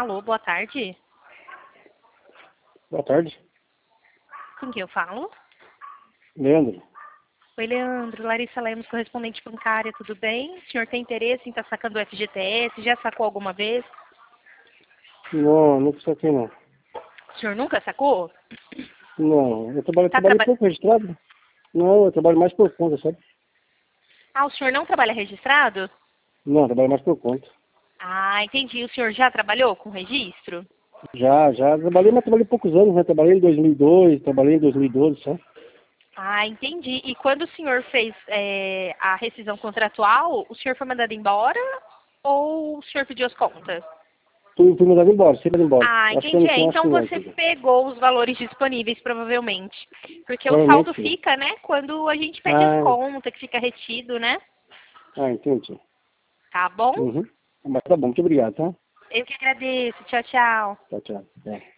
Alô, boa tarde. Boa tarde. Com quem eu falo? Leandro. Oi, Leandro. Larissa Lemos, correspondente bancária, tudo bem? O senhor tem interesse em estar sacando o FGTS? Já sacou alguma vez? Não, não precisa aqui não. O senhor nunca sacou? Não, eu Tá trabalhei traba... pouco registrado. Não, eu trabalho mais por conta, sabe? Ah, o senhor não trabalha registrado? Não, eu trabalho mais por conta. Ah, entendi. O senhor já trabalhou com registro? Já trabalhei, mas trabalhei poucos anos, né? Trabalhei em 2002, trabalhei em 2012, sabe? Ah, entendi. E quando o senhor fez a rescisão contratual, o senhor foi mandado embora ou o senhor pediu as contas? Fui mandado embora, sempre mandado embora. Ah, Acho que eu entendi. não tinha Então assinante você ainda. pegou os valores disponíveis, provavelmente. Porque o saldo Provavelmente sim. fica, né, quando a gente pede as Ah, contas, que fica retido, né? entendi. Tá bom? Uhum. Mas tá bom, muito obrigado, tá? Eu que agradeço. Tchau, tchau. Tchau, tchau. É.